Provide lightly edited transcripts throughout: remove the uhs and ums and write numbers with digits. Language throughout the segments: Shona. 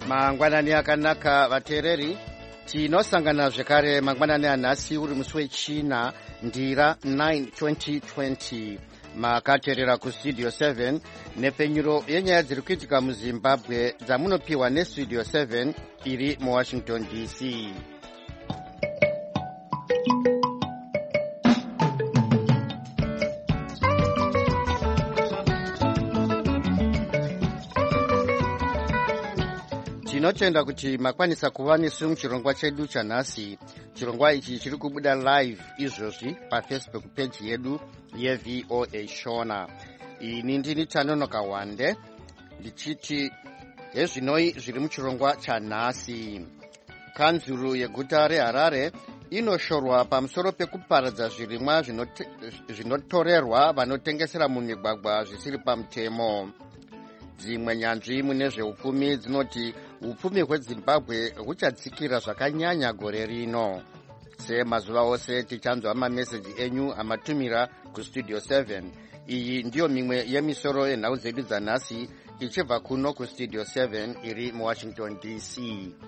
Mangwanani akanaka vateereri, tinosangana zvekare mangwanani anhasi uri musi wechina ndira 9 2020 makateerera kustudio 7 nepfenyuro yenyaya dziri kuitika muzimbabwe dzamunopiwa nestudio 7 iri muwashington dc. Tinotenda kuti makwanisa kuva nesu muchirongwa chedu chanhasi. Chirongwa ichi chiri kubuda live izvozvi pafacebook page yedu yeVOA Shona. Ini ndini Tanonoka Wande ndichiti hezvinoi zviri muchirongwa chanhasi. Kanzuru yeguta reHarare inoshorwa pamusoro pekuparadza zvirimwa zvinotorerwa vanotengesera mumigwagwa zvisiri pamutemo. Dzimwe nyanzvi mune zveupfumi dzinoti upfumi hweZimbabwe huchadzikira zvakanyanya gore rino. Semazuva ose tichanzwa mameseji enyu amatumira kustudio 7. Iyi ndiyo mimwe yemisoro yenhau dzedu dzanhasi ichibva kuno kustudio 7 iri muwashington dc.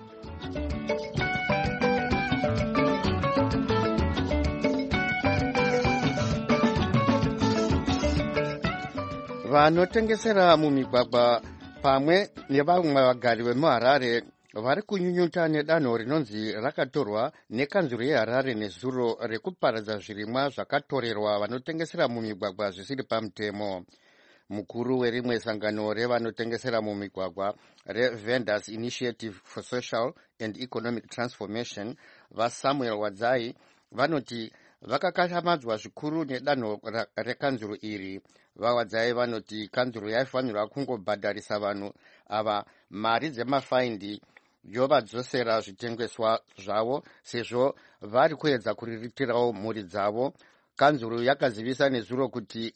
Vanotengesera mumigwagwa pamwe nevamwe vagari vemuHarare vari kunyunyuta nedanho rinonzi rakatorwa nekanzuru yeHarare nezuro rekuparadza zvirimwa zvakatorerwa vanotengesera mumigwagwa zvisiri pamutemo. Mukuru werimwe sangano revanotengesera mumigwagwa reVendors Initiative for Social and Economic Transformation vaSamuel Wadzai vanoti vakakashamadzwa zvikuru nedanho rekanzuru iri. Vawadzai vanoti kanzuru yaifanirwa kungobhadharisa vanhu ava mari dzemafaindi yovadzosera zvitengeswa zvavo sezvo vari kuedza kuriritirawo mhuri dzavo. Kanzuru yakazivisa nezuro kuti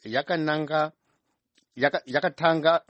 yakatanga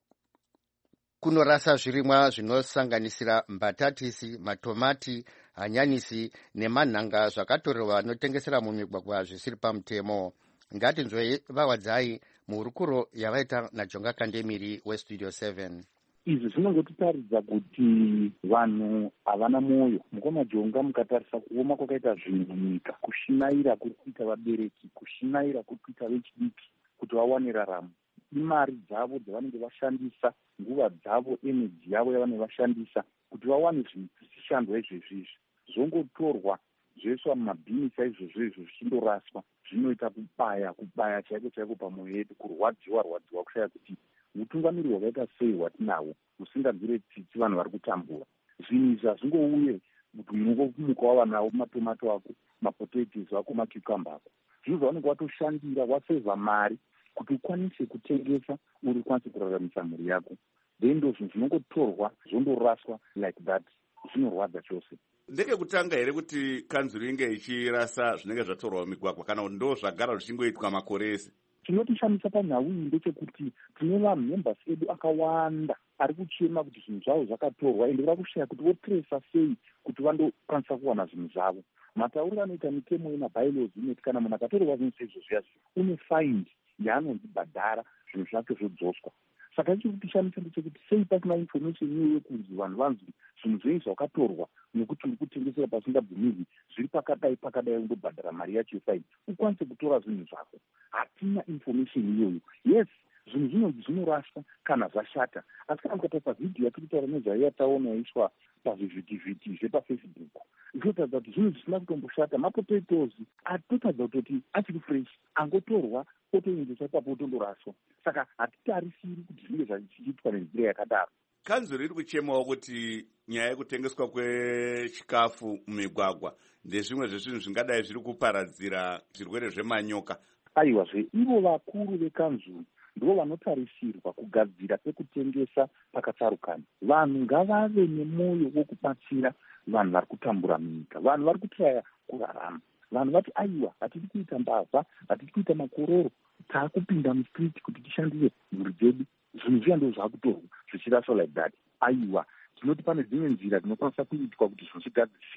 kunorasa zvirimwa zvinosanganisira mbatatisi, matomati, hanyanisi nemanhanga zvakatorerwa vanotengesera mumigwagwa zvisiri pamutemo. Ngatinzwei Vawadzai muhurukuro yavaita naJonga Kandemiri westudio 7. Izvi zvinongotiparidza kuti vanhu havana mwoyo. Mukoma Jonga, mukatarisa kuoma kwakaita zvinhu munyika, kushinaira kuri kuita vabereki, kushinaira kuri kuita vechidiki kuti vawane raramo, imari dzavo dzavanenge vashandisa, nguva dzavo, eneji yavo yavanenge vashandisa kuti vawane zvishandwa izvezvizvi zvongotorwa zvoiswa mumabhini saizvozvo izvo zvichindoraswa. Zvinoita kubaya chaiko chaiko pamwoyo yedu, kurwadziwa kushaya kuti utungamiri hwakaita sei hwatinahwo husingabvire tsitsi vanhu vari kutambura. Zvinhu izvi hazvingouye kuti munongokumuka wava nawo matomato ako, mapotatoes ako, macucumber ako. Zvinhu zvavanenge watoshandira wasevha mari kuti ukwanise kutengesa uri kwanise kuraramisa mhuri yako. Then ndo zvinhu zvinongotorwa zvondoraswa like that. Zvinorwadza chose. Ndekekutanga here kuti kanzuru inge ichirasa zvinenge zvatorwa mumigwagwa kana kuti ndo zvagara zvichingoitwa makore ese? Chinotishamisa panyau iyi ndechekuti tine vanhu members edu akawanda ari kuchema kuti zvinhu zvavo zvakatorwa ende vakushaya kuti votresa sei kuti vandokwanisa kuwana zvinhu zvavo. Matauriro anoita mitemo yemabylaws inoti kana munhu akatorerwa zvinhu seizvo zviyazvi une fine yaanozibhadhara, zvinhu zvake zvodzoswa. Saka chikutishamisa ndechekuti sei pasina information iyoyo yekunzi vanhu vanzi zvinhu zvenyu zvakatorwa nekuti uri kutengesera pasingabvumirwi zviri pakadai undobhadhara mari yacho yefaini ukwanise kutora zvinhu zvako. Hatina information iyoyo. Yes, zvinhu zvinonzi zvinoraswa kana zvashata, asi kana mukatarisa vhidhiyo yatiri kutaura nezvayo taona yaiswa pazvivhitivhiti zvepafacebook zvotaridza kuti zvinhu zvisina kutomboshata. Mapotatoes atotaridza kuti achiri fresh, angotorwa otoendeswa ipapo otondoraswa. Saka hatitarisiri kuti zvinge zvachiitwa nenzira yakadaro. Kanzuru iri kuchemawo kuti nyaya yekutengeswa kwechikafu mumigwagwa ndezvimwe zvezvinhu zvingadai zviri kuparadzira zvirwere zvemanyoka. Aiwazve, ivo vakuru vekanzuru ndivo vanotarisirwa kugadzira pekutengesa pakatsarukana. Vanhu ngavave nemwoyo wokubatsira vanhu vari kutambura munyika, vanhu vari kutiraya kurarama. Vanhu vati aiwa, hatidi kuita mbavha, hatidi kuita makororo, taakupinda mustriti kuti tishandire mhuri dzedu. Zvinhu zviya ndo zvaakutorwa zvichiraswa like that. Aiwa, tinoti pane dzimwe nzira dzinokwanisa kuitwa kuti zvinhu zvigadzirike.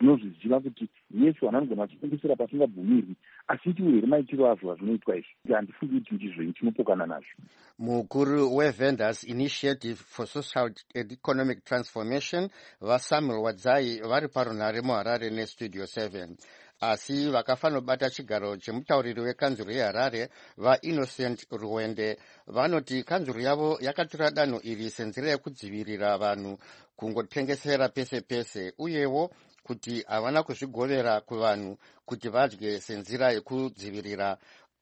tinozviziva kuti yesu anogona achitengesera pasingabvumirwi, asi itiwo here maitiro azvo azvinoitwa izvi. Handifungi kuti ndizvo tinopokana nazvo. Mukuru weVendors Initiative for Social and Economic Transformation vaSamuel Wadzai vari parunhare muHarare neStudio 7. Asi vakafanobata chigaro chemutauriri wekanzuru yeHarare vaInnocent Ruwende vanoti kanzuru yavo yakatora danho iri senzira yekudzivirira vanhu kungotengesera pese pese, uyewo kuti havana kuzvigovera kuvanhu kuti vadye senzira yekudzivirira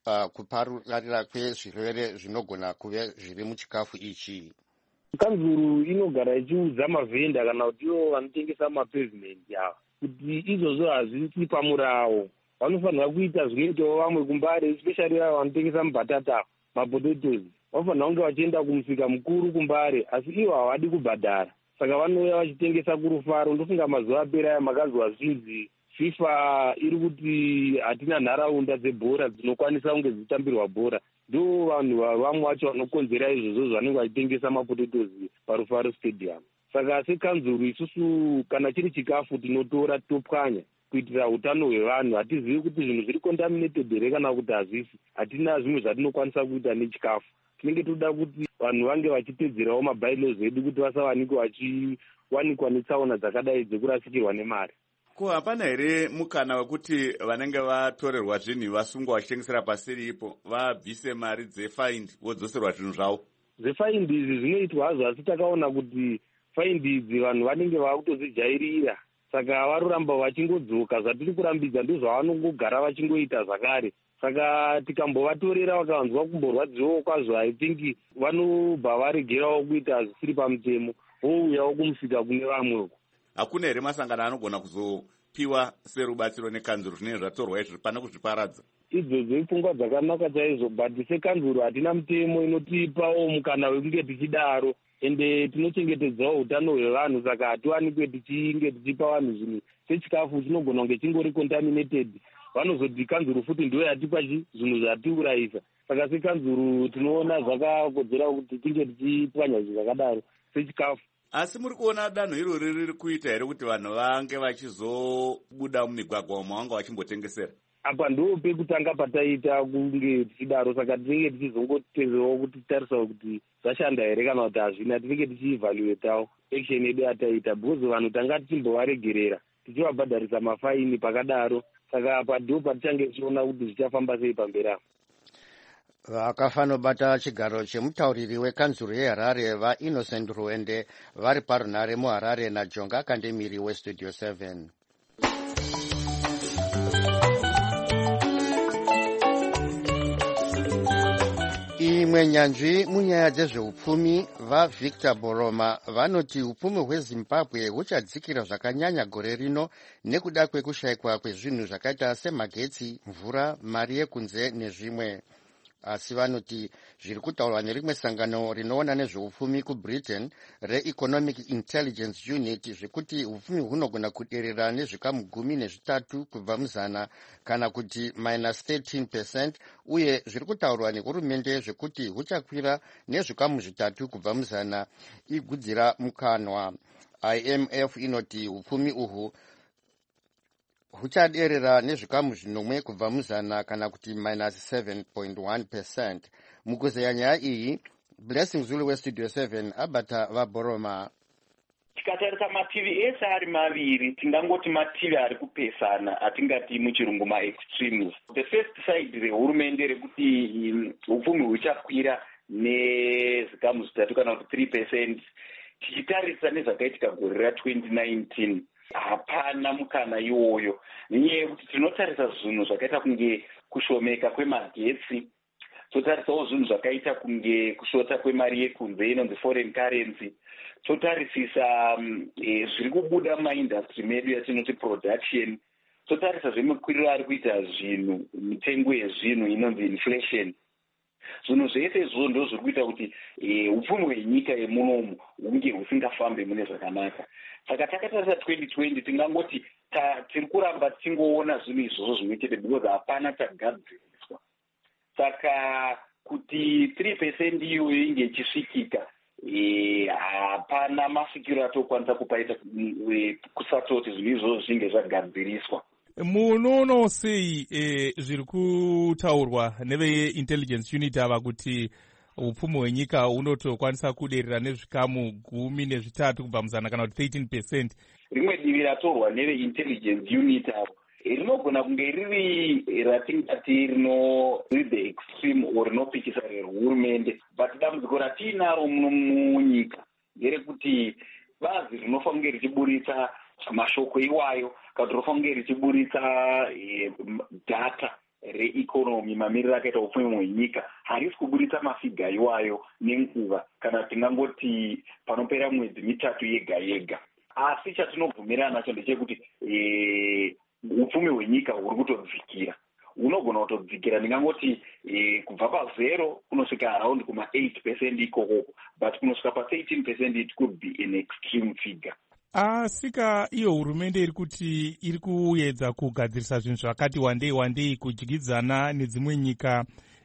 kupararira kwezvirwere zvinogona kuve zviri muchikafu ichi. Kanzuru inogara ichiudza mavhenda kana kuti ivo vanotengesa mapavement ava kuti izvozvo hazvisi pamurawo. Vanofanira kuita zvinoitawo vamwe kumbare, especially vavo vanotengesa mabhatata, mapotatoes. Vanofanira kunge vachienda kumusika mukuru kumbare, asi ivo havadi kubhadhara. Saka vanouya vachitengesa kurufaro. Ndofunga mazuva apera aya makazwa zvinzi FIFA iri kuti hatina nharaunda dzebhora dzinokwanisa kunge dzichitambirwa bhora. Ndo vanhu vamwe vacho vanokonzera izvozvo zvanenge vachitengesa mapotatoes parufaro stadium. Saka sekanzuru isusu kana chiri chikafu tinotora topwanya kuitira utano hwevanhu. Hatizivi kuti zvinhu zviri contaminated here kana kuti hazvisi. Hatina zvimwe zvatinokwanisa kuita nechikafu. Tinenge toda kuti vanhu vange vachitedzerawo mabylaws edu kuti vasawanikwe vachiwanikwa netsaona dzakadai dzekurasikirwa nemari. Ko hapana here mukana wekuti vanenge vatorerwa zvinhu vasungwa vachitengesera pasiri ipo vabvise mari dzefaindi vodzoserwa zvinhu zvavo? Zefaindi izvi zvinoitwa hazvo, asi takaona kuti faindi idzi vanhu vanenge vakutodzijairira, saka varoramba vachingodzoka. Zvatiri kurambidza ndozvavanongogara vachingoita zvakare. Saka tikambovatorera vakavanzwa kumborwadziwawo kwazvo, I think vanobva varegerawo kuita zvisiri pamutemo, vouyawo kumusika kune vamwe uko. Hakuna here masangano anogona kuzopiwa serubatsiro nekanzuru zvinenge zvatorwa izvi pane kuzviparadza? Idzodzo ipfungwa dzakanaka chaizvo, but sekanzuru hatina mutemo inotipawo mukana wekunge tichidaro, ende tinochengetedzawo utano hwevanhu. Saka hatiwanikwe tichinge tichipa vanhu zvinhu sechikafu chinogona kunge chingori contaminated. Vanozoti kanzuru futi ndiyo yatipa zvinhu zvatiurayisa. Saka sekanzuru tinoona zvakakodzera kuti tinge tichipwanya zvinhu zvakadaro sechikafu. Asi muri kuona danho irori riri kuita here kuti vanhu vange vachizobuda mumigwagwa umo vanga vachimbotengesera? Apa ndo pekutanga pataita kunge tichidaro. Saka tinenge tichizongoteverawo kuti titarisawo kuti zvashanda here kana kuti hazvina. Tinenge tichievaluatawo action yedu yataita, because vanhu tanga tichimbovaregerera tichivabhadharisa mafaini pakadaro. Saka apa ndo patichange tichiona kuti zvichafamba sei pamberi apo. Vakafanobata chigaro chemutauriri wekanzuru yeHarare vaInnocent Ruwende vari parunhare muHarare naJonga Kandemiri weStudio 7. Imwe nyanzvi munyaya dzezveupfumi vaVictor Boroma vanoti upfumi hweZimbabwe huchadzikira zvakanyanya gore rino nekuda kwekushayikwa kwezvinhu zvakaita semagetsi, mvura, mari yekunze nezvimwe. Asi vanoti zviri kutaurwa nerimwe sangano rinoona nezveupfumi kuBritain reEconomic Intelligence Unit zvekuti upfumi hunogona kuderera nezvikamu 13 kubva muzana kana kuti -13%, uye zviri kutaurwa nehurumende zvekuti huchakwira nezvikamu 3 kubva muzana igudzira mukanwa. IMF inoti upfumi uhu huchaderera nezvikamu 5 kubva muzana kana kuti -7.1%. Mukuzeya nyaya iyi, Blessing Zulu weStudio 7 abata vaBoroma. Tikatarisa mativi ese ari maviri, tingangoti mativi ari kupesana, hatingati muchirungu ma-extremes. The first side rehurumende rekuti upfumi huchakwira nezvikamu 3 kana kuti 3%. Tichitarisa nezvakaitika gore ra2019, hapana mukana iwoyo, nenyaya yekuti tinotarisa zvinhu zvakaita kunge kushomeka kwemagetsi, totarisawo zvinhu zvakaita kunge kushota kwemari yekunze inonzi foreign currency, totarisisa zviri kubuda mumaindastry medu yatinoti production, totarisa zvemakwiriro ari kuita zvinhu, mitengo yezvinhu inonzi inflation. Zvinhu zvese izvozvo ndo zviri kuita kuti upfumi hwenyika yemunomu hunge husingafambe mune zvakanaka. Saka takatarisa 2020 tingangoti tiri kuramba tichingoona zvinhu izvozvo zvinoitede because hapana chagadziriswa. Saka kuti 3% iyoyo inge ichisvikika hapana mafikiro atokwanisa kupaita kusati kuti zvinhu izvozvo zvinge zvagadziriswa. Munoona sei zviri kutaurwa neveintelligence unit ava kuti upfumi hwenyika hunotokwanisa kuderera nezvikamu 13 kubva muzana kana kuti 13%? Rimwe divi ratorwa neveintelligence unit avo rinogona kunge riri ratingati the extreme or rinopikisa rehurumende, but dambudziko ratiinaro muno munyika nderekuti bazi rinofanira kunge richiburitsa mashoko iwayo kana kuti rinofanira kunge richiburitsa data reeconomy, mamiriro akaita upfumi hwenyika, harisi kuburitsa mafiga iwayo nenguva kana tingangoti panopera mwedzi 3 yega yega. Asi chatinobvumirana nacho ndechekuti upfumi hwenyika huri kutodzikira, unogona kutodzikira ndingangoti kubva pa0 kunosvika around kuma 8% ikoko, but kunosvika pa 13% it could be an extreme figure. Asika iyo hurumende iri kuti iri kuedza kugadzirisa zvinhu zvakati wandei kudyidzana nedzimwe nyika,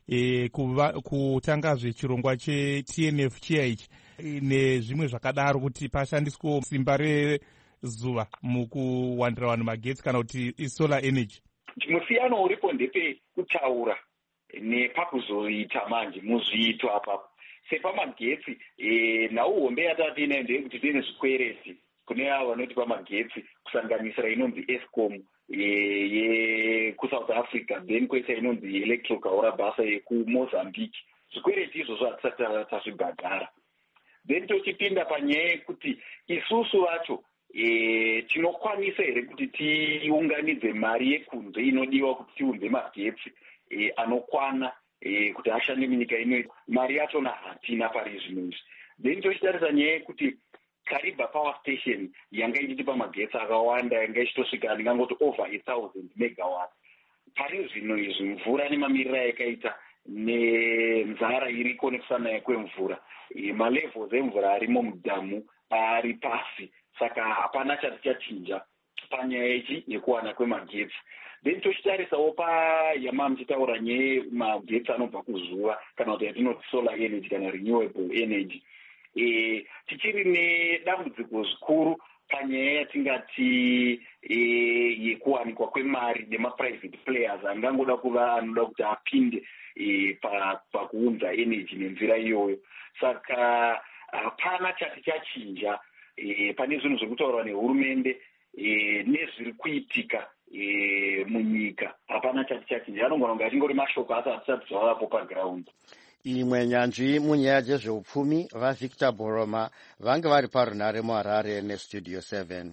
kutanga zvechirongwa cheTNF chiya ichi nezvimwe zvakadaro, kuti pashandiswe simba rezuva mukuwandira vanhu magetsi kana kuti solar energy. Musiyano uripo ndepe kutaura nepakuzoita manje muzviito apapo. Sepamagetsi nhau hombe yatatiinayo ndeyekuti tine zvikwereti kune avo vanoti pamagetsi, kusanganisira inonzi Eskom yekusouth Africa, then kwoita inonzi Electro Kaurabasa yekumozambique. Zvikwereti izvozvo hatisati tazvibhadhara. Then tochipinda panyaya yekuti isusu vacho tinokwanisa here kuti tiunganidze mari yekunze inodiwa kuti tiunze magetsi anokwana kuti ashande munyika ino, mari yachona hatina pari zvinozvi. Then tochitarisa nyaya yekuti Kariba Power Station yanga ichitipa magetsi akawanda, yanga ichitosvika ndingangoti over 1000 megawatts. Pari zvino izvi mvura nemamiriro yakaita nenzara iriko nekusana kwemvura, malevels emvura arimo mudhamu ari pasi, saka hapana chati chachinja panyaya ichi yekuwana kwemagetsi. Then tochitarisawo payama muchitaura nyaya magetsi anobva kuzuva kana kuti yatinoti solar energy kana renewable energy, tichiri nedambudziko zvikuru panyaya yatingati yekuwanikwa kwemari nemaprivate players angangoda kuva anoda kuti apinde pakuunza energy nenzira iyoyo. Saka hapana chati chachinja pane zvinhu zvekutaurwa nehurumende nezviri kuitika munyika, hapana chati chachinja. Anogona kunge atingori mashoko asi hatisati zvavapo paground. Imwe nyanzvi munyaya dzezveupfumi vaVictor Boroma vange vari parunare muHarare neStudio 7.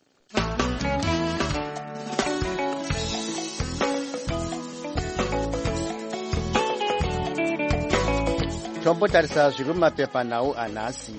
Tombotarisa zviri mumapepanhau anhasi.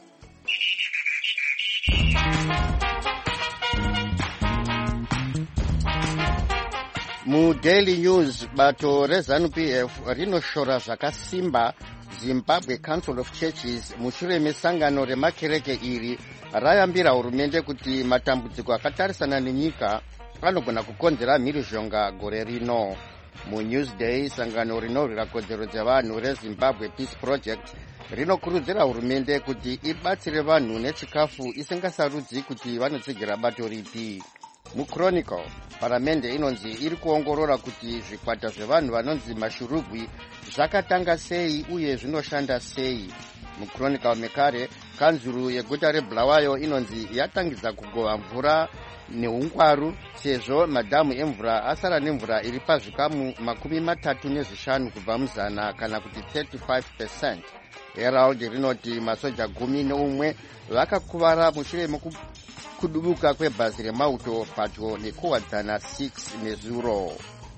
MuDaily News, bato reZANU-PF rinoshora zvakasimba Zimbabwe Council of Churches mushure mesangano remakereke iri rayambira hurumende kuti matambudziko akatarisana nenyika anogona kukonzera mhirizhonga gore rino. MuNewsday, sangano rinorwira kodzero dzevanhu reZimbabwe Peace Project rinokurudzira hurumende kuti ibatsire vanhu nechikafu isingasarudzi kuti vanotsigira bato ripi. MuChronicle, paramende inonzi iri kuongorora kuti zvikwata zvevanhu vanonzi mashurugwi zvakatanga sei uye zvinoshanda sei. MuChronicle mekare, kanzuru yeguta reBulawayo inonzi yatangidza kugova mvura neungwaru sezvo madhamu emvura asara nemvura iri pazvikamu 35 kubva muzana kana kuti 35%. Herald rinoti masoja 11 vakakuvara mushure kudubuka kwebhazi remauto padyo nekuwadzana 6 nezuro.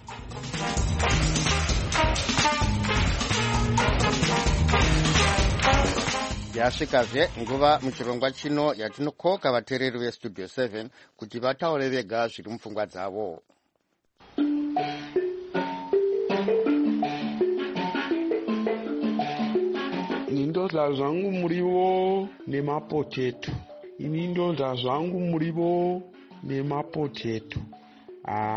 Yasvikazve nguva muchirongwa chino yatinokoka vateereri veStudio 7 kuti vataure vega zviri mupfungwa dzavo. Ndodla zvangu muriwo nemapoteto. Ini ndodla zvangu muriwo nemapoteto.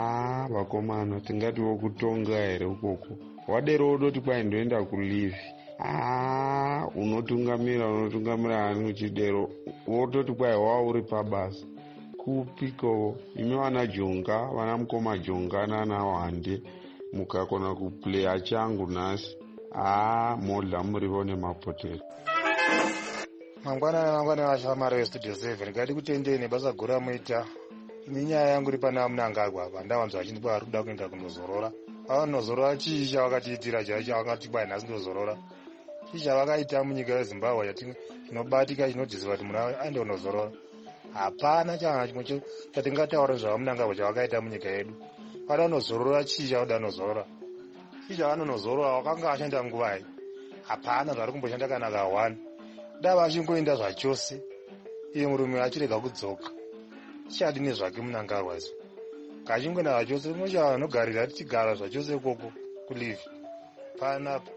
Vakomana tingatiwo kutonga here ukoko. Wadero udoti kwai ndoenda kulivi. unotungamira hani uchidero wototi kwai wauri pabasa kupiko imi vana jonga vana mukoma jonga nana wande mukakona kuplaya changu nhasi modla murivo nemapotero mangwana vashamari vestudio 7 ngati kutendei nebasa gura muita ini nyaya yangu iri pana munangagwa apa ndawanzwa vachindi vari kuda kuenda kundozorora avanozorora chii chavakatiitira chaicho vakati kwai nhasi ndozorora chii chavakaita munyika yezimbabwe chinobatika chinodhisiva kuti munhu aende kundozorora hapana chana chimwe chatingataura zvavamunangagwa chavakaita munyika yedu vada kunozorora chii chavoda kunozorora chii chavanonozorora wakanga ashanda nguvai hapana zvari kumboshanda kana ka1 dava achingoenda zvachose iye murume achirega kudzoka chichadini zvake munangarwa izvo kachingoenda zvachose mochava anogarira tichigara zvachose ikoko kulivi panapa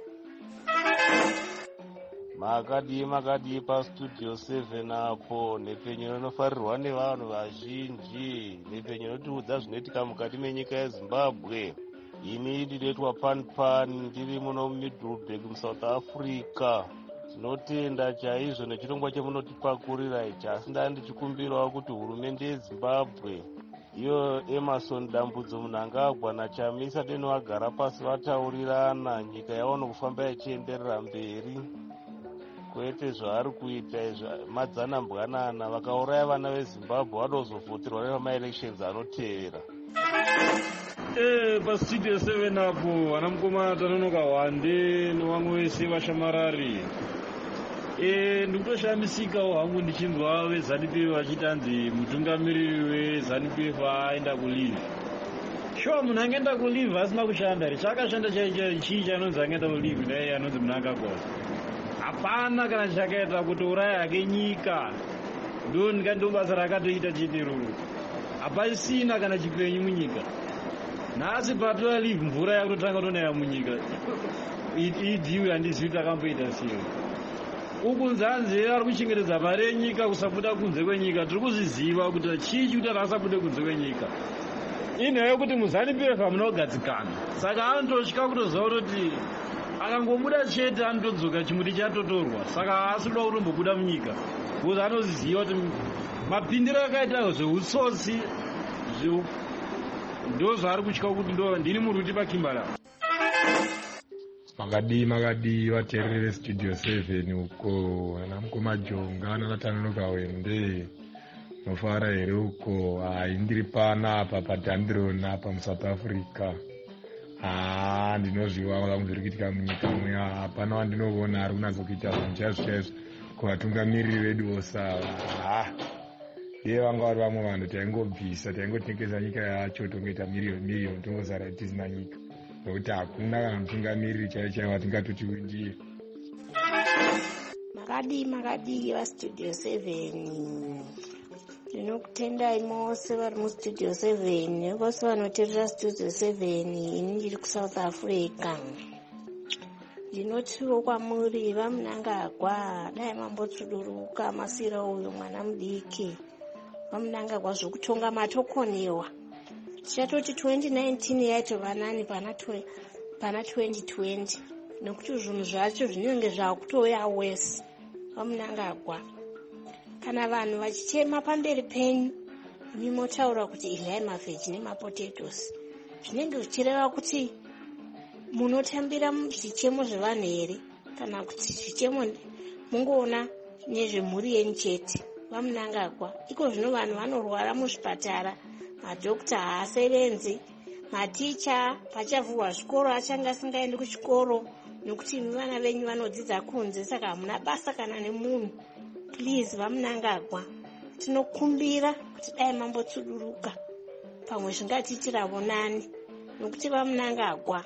makadii pastudio 7 apo nhepenyu rinofarirwa nevanhu vazhinji nhepenyu inotiudza zvinoitika mukati menyika yezimbabwe ini ndinoitwa pan ndiri muno mumiddleburg musouth africa tinotenda chaizvo nechirongwa chemunotipakurira ichi asi ndandichikumbirawo kuti hurumende yezimbabwe iyo emerson dambudzo munangagwa nachamisa deno vagara pasi vataurirana nyika yaona kufamba ichienderera mberi kwete zvaari kuita madzanambwanana vakauraya vana vezimbabwe vadozovhoterwa nepamaelections anotevera pastudio 7 apo vana mukoma tanonoka wande nevamwe vese vashamarari ndikutoshamisikawo hangu ndichinzwa veZANU-PF vachitanzi mutungamiriri weZANU-PF aenda kulive sure munhu angeenda kulive asina kushanda richakashanda chii chanonzi angeenda kulive dai anonzi munhu angakwaza hapana kana chakaita kutouraya hake nyika ndo basa rakatoita chiteruru hapasina kana chipenyu munyika nhasi patora live mvura yakutotanga tonaya munyika idhiwi handizivi takamboita sei uku nzanzi ari kuchengetedza mari yenyika kusabuda kunze kwenyika tiri kuzviziva kuti chii chikuita rakasabude kunze kwenyika inhaya yekuti muZANU-PF hamuna kugadzikana saka anotosvika kutoziva kuti akangobuda chete anotodzoka chimuti chatotorwa saka asikuda kutombobuda munyika kuti anoziziva kuti mapindiro akaita zveutsotsi ndo zvaari kutya kuti ndini muruti pakimbarama makadii vateereri vestudio 7 uko ana mukoma jonga nanatanonoka wende nofara here uko ndiri pana apa padandirona apa musouth africa ndinozviwa vangu zviri kuitika munyika muya hapana wandinoona ari kunatsokuita zvinhu chaizvo kuvatungamiriri vedu osava iye vanga vari vamwe vanhu taingobvisa taingotengesa nyika yacho tongoita miriyoni tongozara tisina nyika nokuti hakuna kana mutungamiriri chaichaiwo watingatoti ndiye makadii vastudio 7 ndinokutendai mose vari mustudio 7 nevose vanoteerera studio 7 ini ndiri kusouth africa ndinotiwo kwamuri vamunangagwa dai mambotsuduruka masira uyu mwana mudiki vamunangagwa zvokutonga matokonewa tichatoti 2019 yaitova nani pana 2020 nekuti zvinhu zvacho zvinenge zvakutouya wese vamunangagwa kana vanhu vachichema pamberi penyu imi motaura kuti iryai mavheji nemapotatoes zvinenge zvichireva kuti munotambira zvichemo zvevanhu here kana kuti zvichemo mungoona nezvemhuri yenyu chete vamunangagwa iko zvino vanhu vanorwara muzvipatara madhokta haasevenzi maticha pachavhurwa zvikoro achange asingaendi kuchikoro nokuti imi vana venyu vanodzidza kunze saka hamuna basa kana nemunhu please vamunangagwa tinokumbira kuti dai mambotsuduruka pamwe zvingatiitirawo nani nokuti vamunangagwa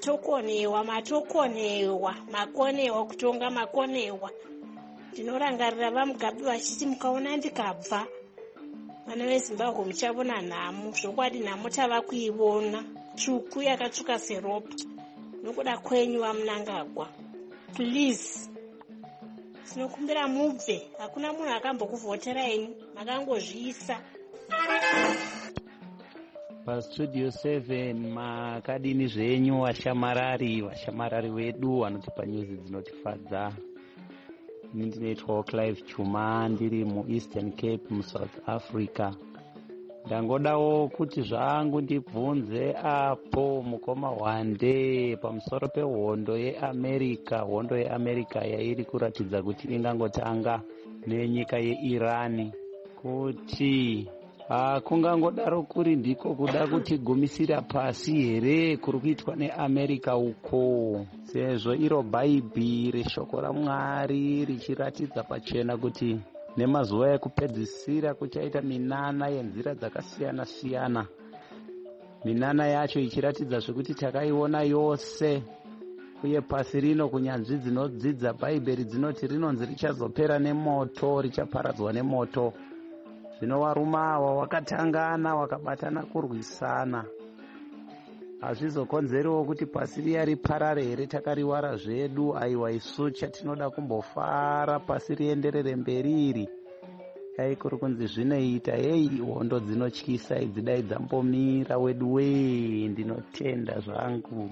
makonewa kutonga makonewa ndinorangarira vamugabi vachiti mukaona ndikabva vana vezimbabwe muchavona nhamo zvokwadi nhamo tava kuivona tsvuku yakatsvuka seropa nokuda kwenyu vamunangagwa please tinokumbira mubve hakuna munhu akambokuvhotera enyu makangozviisa pastudio 7 makadini zvenyu vashamarari vedu vanotipa nyuzi dzinotifadza. Ini ndinoitwawo Clive Chuma ndiri muEastern Cape muSouth Africa. Ndangodawo kuti zvangu ndibvunze apo mukoma Wande pamusoro pehondo yeAmerica. Hondo yeAmerica yairi kuratidza kuti ingangotanga nenyika yeIran, kuti kungangodaro kuri ndiko kuda kuti gumisira pasi here kuri kuitwa neAmerica uko, sezvo iro bhaibhiri shoko raMwari richiratidza pachena kuti nemazuva ekupedzisira kuchaita minana yenzira dzakasiyana siyana. Minana yacho ichiratidza zvekuti takaiona yose, uye pasi rino kunyanzvi dzinodzidza bhaibheri dzinoti rinonzi richazopera nemoto, richaparadzwa nemoto. Zvino varume ava vakatangana vakabatana kurwisana. Hazvizokonzeriwo kuti pasi riya riparare here takariwara zvedu. Aiwa, isu chatinoda kumbofara pasi rienderere mberi iri. Dai kuri kunzi zvinoita, hei hondo dzinotyisa idzi dai dzambomira wedu wee. Ndinotenda zvangu.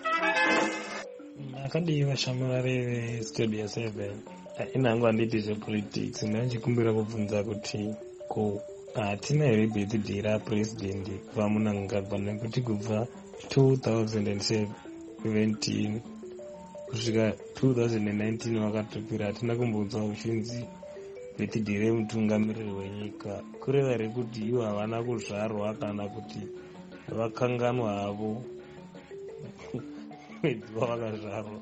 Akadii vashamarari vestudio 7 inhangu handiti zvepolitics. Ndachikumbira kubvunza kuti hatina here birthday rapurezidendi kubva muNangagwa, nekuti kubva 2017 kusvika 2019 vakatopira hatina kumbonzwa uchinzi birthday remutungamiriri wenyika. Kureva rekuti ivo havana kuzvarwa kana kuti vakanganwa havo mwedzi wavakazvarwa.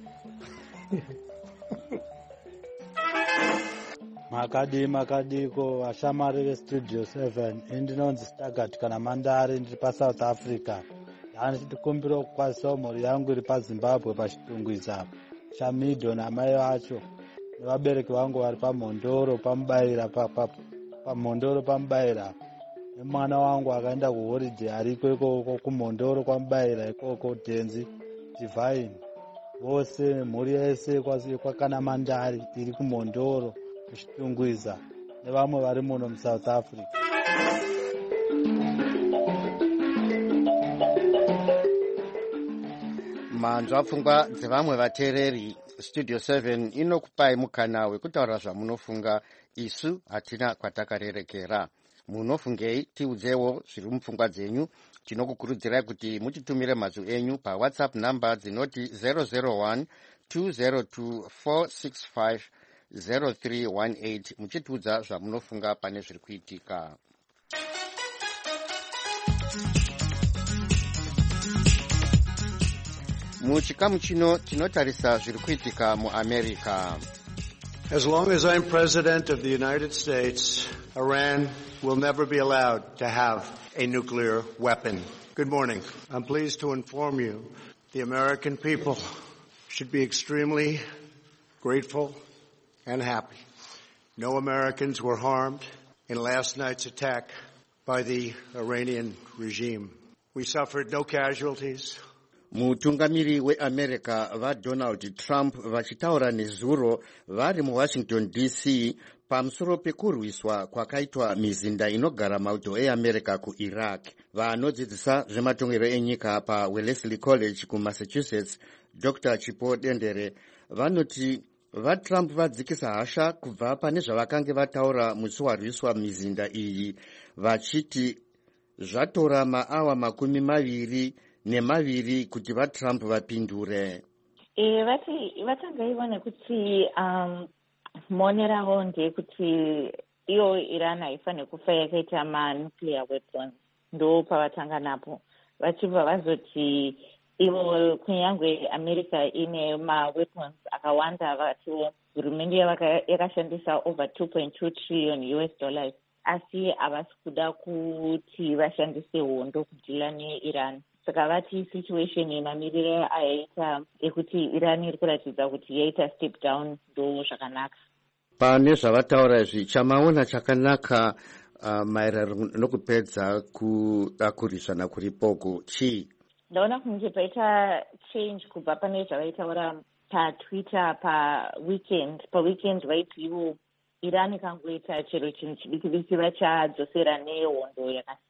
makadiko vashamari vestudio 7. Indinonzi Stagart kana Mandari, ndiri paSouth Africa. Ndandikumbira kukwasisawo mhuri yangu iri paZimbabwe pachitungwiza chaMidho namai vacho nevabereki vangu vari pamhondoro pamubaira nemwana wangu akaenda kuhoriday ariko ikoko kumhondoro kwamubaira ikoko Denzi Divine. Vose mhuri yese kwakana Mandari iri kumhondoro kuchitungwiza nevamwe vari muno muSouth Africa. manzwa pfungwa dzevamwe vateereri. Studio 7 inokupai mukana wekutaura zvamunofunga. Isu hatina kwatakarerekera. Munofungei? Tiudzewo zviri mupfungwa dzenyu. Tinokukurudzirai kuti mutitumire mazwi enyu paWhatsApp namba dzinoti 001 202 465 0318 muchitiudza zvamunofunga pane zviri kuitika. Muchikamu chino tinotarisa zviri kuitika muAmerica. As long as I'm president of the United States, Iran will never be allowed to have a nuclear weapon. Good morning. I'm pleased to inform you the American people should be extremely grateful and happy. No Americans were harmed in last night's attack by the Iranian regime. We suffered no casualties. Mutungamiri weAmerica vaDonald Trump vachitaura nezuro vari muWashington DC pamusoro pekurwiswa kwakaitwa mizinda inogara mauto eAmerica kuIraq. Vanodzidzisa zvematongero enyika paWellesley College kuMassachusetts, Dr. Chipo Dendere, vanoti vaTrump vadzikisa hasha kubva pane zvavakange vataura musi warwiswa mizinda iyi, vachiti zvatora maawa 22 kuti vaTrump vapindure. Vatangaiwa nekuti mone ravo ndeyekuti iyo Iran haifaniri kufa yakaita manuclear weapons. Ndo pavatanga napo vachibva vazoti ivo kunyange America ine maweapons akawanda, vatiwo hurumende yakashandisa over 2.2 trillion US dollars, asi havasi kuda kuti vashandise hondo kudhila neIran. Saka vati situation yemamiriro ayaita ekuti Iran iri kuratidza kuti yaita step down ndo zvakanaka. Pane zvavataura izvi, chamaona chakanaka maererano nokupedza kudakurisana kuripoko chii? Ndaona kunge paita change kubva pane zvavaitaura paTwitter paweekend vaiti ivo Iran ikangoita chero chinhu chidiki-diki vachadzosera nehondo yakasimba.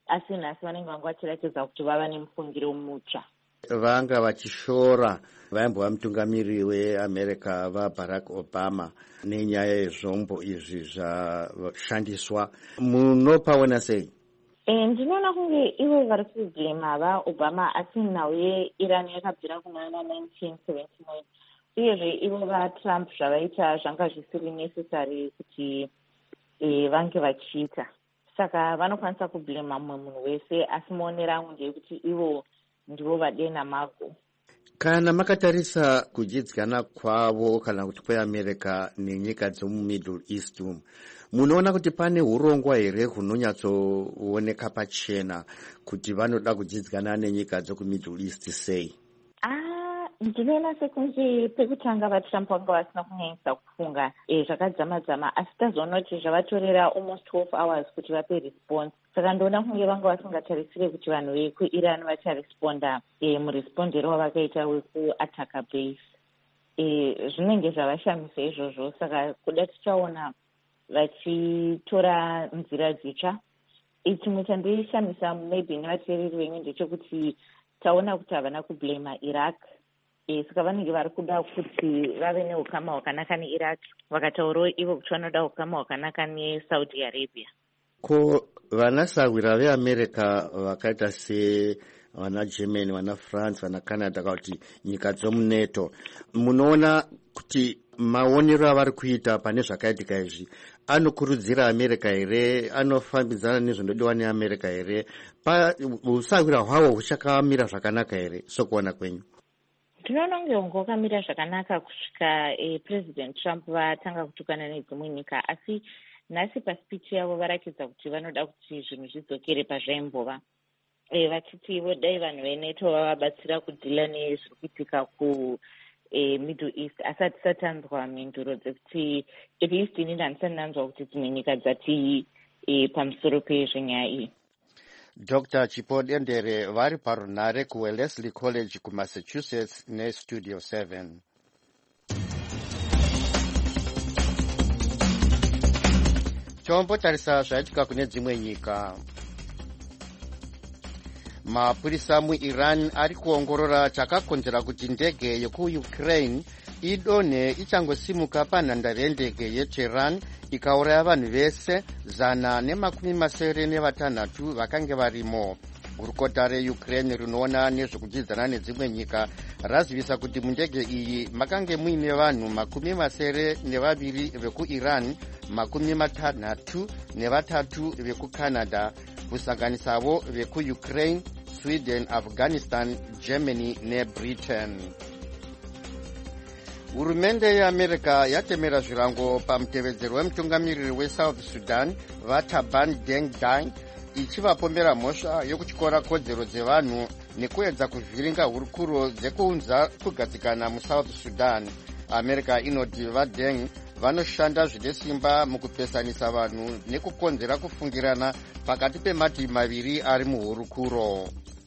asi nhasi vanenge vanga vachiratidza kuti vava nemufungiro mutsva. Vanga vachishora vaimbova mutungamiriri weamerica vaBarack Obama nenyaya yezvombo izvi zvashandiswa. Munopaona sei? Ndinoona kunge ivo vari kublema vaObama, asi nhau yeIran yakabvira kunana 1979, uyezve ivo vaTrump zvavaita zvanga zvisiri necessary kuti vange vachiita. Saka vanokwanisa kublema mumwe munhu wese, asi muonera angu ndeyekuti ivo ndivo vadena mago. Kana makatarisa kudyidzana kwavo kana kuti kweAmerica nenyika dzomuMiddle East, munoona kuti pane urongwa here hunonyatsooneka pachena kuti vanoda kudyidzana nenyika dzokuMiddle East sei? Ndinoona sekunge pekutanga vaTrump vanga vasina kunyanyisa kufunga zvakadzama-dzama, asi tazoona kuti zvavatorera almost 12 hours kuti vape response. Saka ndoona kunge vanga vasingatarisire kuti vanhu vekuIran vacharesponda murespondero wavakaita wekuataka base. Zvinenge zvavashamisa izvozvo, saka kuda tichaona vachitora nzira dzitsva. Chimwe chandishamisa maybe nevateereri venyu ndechekuti taona kuti havana kublema Iraq. Saka vanenge vari kuda kuti vave neukama hwakanaka neIraq, vakataurawo ivo kuti vanoda ukama hwakanaka neSaudi Arabia. Ko vanasawira veAmerica vakaita sevana Germany, vana France, vana Canada, kuti nyika dzomuNATO, munoona kuti maonero avari kuita pane zvakaitika izvi anokurudzira America here, anofambidzana nezvinodiwa neAmerica here, usawira hwavo huchakamira zvakanaka here sokuona kwenyu? Ndinoona kunge hungokamira zvakanaka kusvika President Trump vatanga kutukana nedzimwe nyika, asi nhasi paspeech yavo varakidza kuti vanoda kuti zvinhu zvidzokere pazvaimbova, vachiti ivo dai vanhu veNATO vavabatsira kudhila nezviri kuitika kuMiddle East, asi hatisatanzwa mhinduro dzekuti at least inini handisati ndanzwa kuti dzimwe nyika dzati pamusoro pezvenyaya iyi. Dr. Chipo Dendere vari parunare kuWellesley College kuMassachusetts neStudio 7. Chombotarisa zvaitika kune dzimwe nyika. Mapurisa muIran ari kuongorora chakakonzera kuti ndege yekuUkraine idonhe ichangosimuka panhandare yendege yeTehran ikauraya vanhu vese 176 vakange varimo. Gurukota reUkraine rinoona nezvekudyidzana nedzimwe nyika razivisa kuti mundege iyi makange muine vanhu 72 vekuIran, 63 vekuCanada, kusanganisavo vekuUkraine, Sweden, Afghanistan, Germany neBritain. Hurumende yeAmerica yatemera zvirango pamutevedzero wemutungamiriri weSouth Sudan vaTaban Deng Dai, ichivapombera mhosva yokutyora kodzero dzevanhu nekuedza kuvhiringa hurukuro dzekuunza kugadzikana muSouth Sudan. America inoti vaDeng vanoshanda zvine simba mukupesanisa vanhu nekukonzera kufungirana pakati pemativi maviri ari muhurukuro.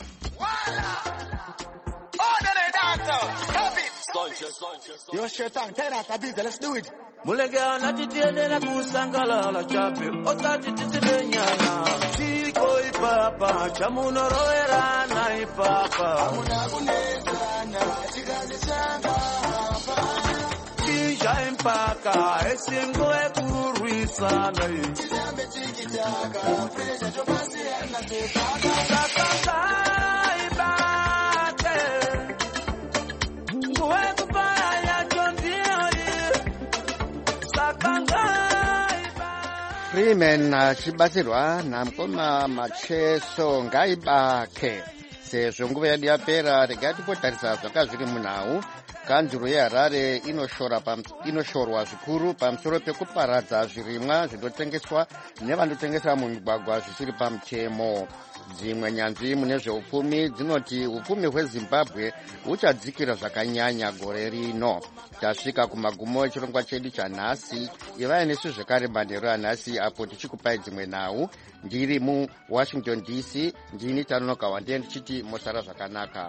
Yo shetan tena kabisa, let's do it. Mulegea na titiende na kusangalala chape otati titilenyana chiko ipapa chamunoroera na ipapa amuna kunezana chikazisanga kisha impaka esingo ekurwisana chizambe chikitaka presha chopasi anateka Freeman achibatsirwa namukoma Macheso Ngaibake. Sezvo nguva yedu yapera, regai tipotarisa zvakazviri munhau. Kanzuro yeHarare inoshorwa zvikuru pamusoro pekuparadza zvirimwa zvinotengeswa nevanotengesa mumigwagwa zvisiri pamutemo. Dzimwe nyanzvi mune zveupfumi dzinoti upfumi hweZimbabwe huchadzikira zvakanyanya gore rino. Tasvika kumagumo echirongwa chedu chanhasi. Ivai nesu zvekare manheru anhasi apo tichikupai dzimwe nhau. Ndiri muWashington DC, ndini Tanonoka Wande ndichiti mosara zvakanaka.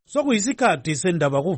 sokuyisikhathi sendaba